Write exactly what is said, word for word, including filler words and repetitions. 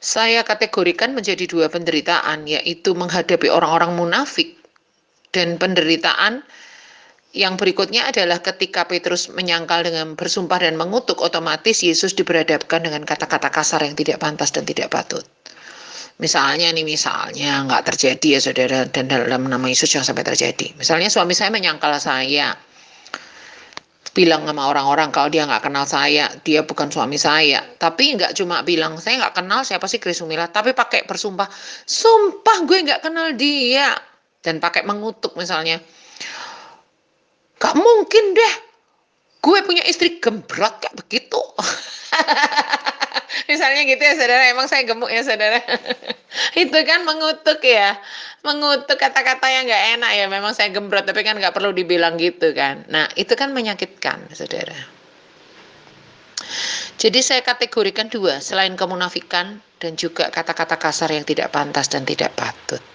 Saya kategorikan menjadi dua penderitaan, yaitu menghadapi orang-orang munafik dan penderitaan yang berikutnya adalah ketika Petrus menyangkal dengan bersumpah dan mengutuk, otomatis Yesus diberhadapkan dengan kata-kata kasar yang tidak pantas dan tidak patut. Misalnya nih, misalnya nggak terjadi ya saudara, dan dalam nama Yesus jangan sampai terjadi. Misalnya suami saya menyangkal saya, bilang sama orang-orang kalau dia nggak kenal saya, dia bukan suami saya. Tapi nggak cuma bilang, saya nggak kenal siapa sih Kris Sumila, tapi pakai bersumpah, sumpah gue nggak kenal dia. Dan pakai mengutuk misalnya, gak mungkin deh, gue punya istri gembrot kayak begitu. Misalnya gitu ya saudara, emang saya gemuk ya saudara. Itu kan mengutuk ya, mengutuk kata-kata yang nggak enak ya. Memang saya gembrot, tapi kan nggak perlu dibilang gitu kan. Nah itu kan menyakitkan saudara. Jadi saya kategorikan dua, selain kemunafikan dan juga kata-kata kasar yang tidak pantas dan tidak patut.